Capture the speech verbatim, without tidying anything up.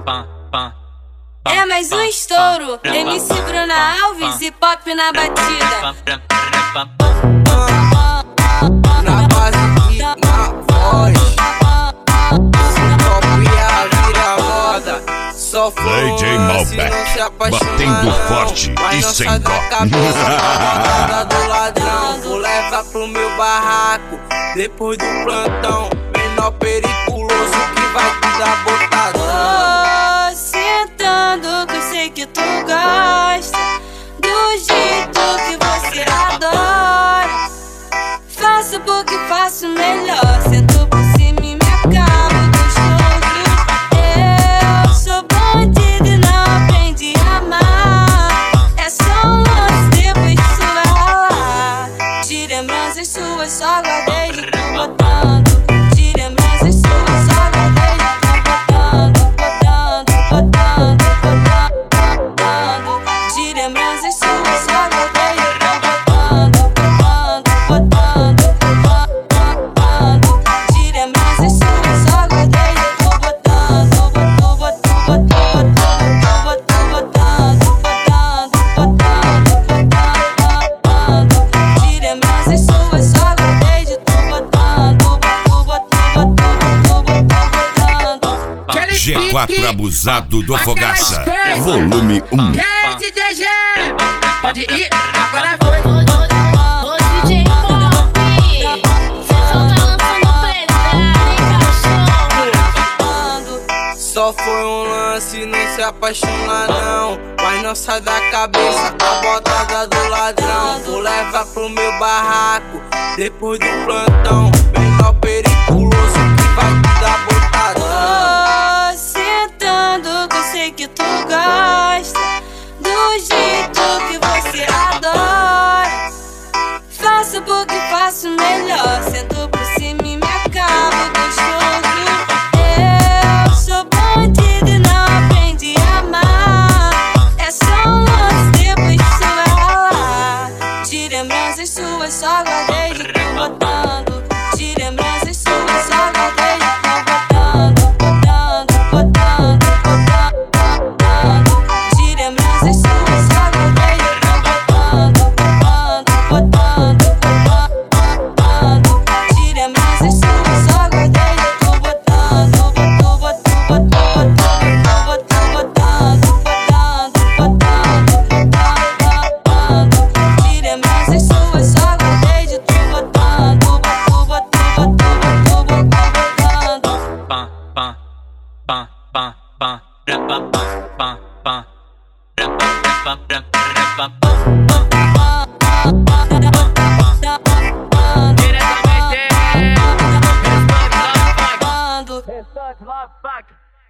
É mais um estouro, M C Bruna Alves e pop na batida. Na base e na voz, se copia vira moda. Só foi D J Malbec, batendo forte e sem dó. Do ladrão, vou levar pro meu barraco. Depois do plantão, menor periculoso que vai te dar botadão. Oh, sentando que eu sei que tu gosta, do jeito que você adora. Faço porque faço melhor, sento por cima e me acabo gostoso. Eu sou bandido e não aprendi a amar. É só um lance, depois isso vai rolar. De lembranças suas só guardei de tão botando. De lembranças suas só guardei de tão botando. Botando, botando, botando, botando. De lembranças suas só guardei de tão botando. Botando, botando, botando. De lembranças suas só guardei de tão botando. Botando, botando, botando, botando, botando, botando, botando. De lembranças suas só guardei de tão botando. G quatro abusado do Fogaça, volume um. E aí, D J G? Pode ir, agora foi. Ô D J Pop, cê só tá lançando pedra, cachorro. Só foi um lance, não se apaixona não. Mas não sai da cabeça a botada do ladrão. Vou levar pro meu barraco, depois do plantão. Menor periculoso que vai te dar botadão. Oh, sentando que eu sei que tu gosta, do jeito que você adora. Faço porque faço melhor, sento por cima e me acabo gostoso. Eu sou bandido e não aprendi a amar. É só um lance, depois isso vai rolar. De lembranças suas só guardei de tão botando. De lembranças suas só guardei de tão botando. Botando, botando, botando, botando. De lembranças suas só guardei de tão botando. Botando, botando, botando. De lembranças suas só guardei de tão botando. Botando, botando, botando, botando, botando, botando. De lembranças suas só guardei de tão botando. Botando, botando, botando, Diretamente, botando.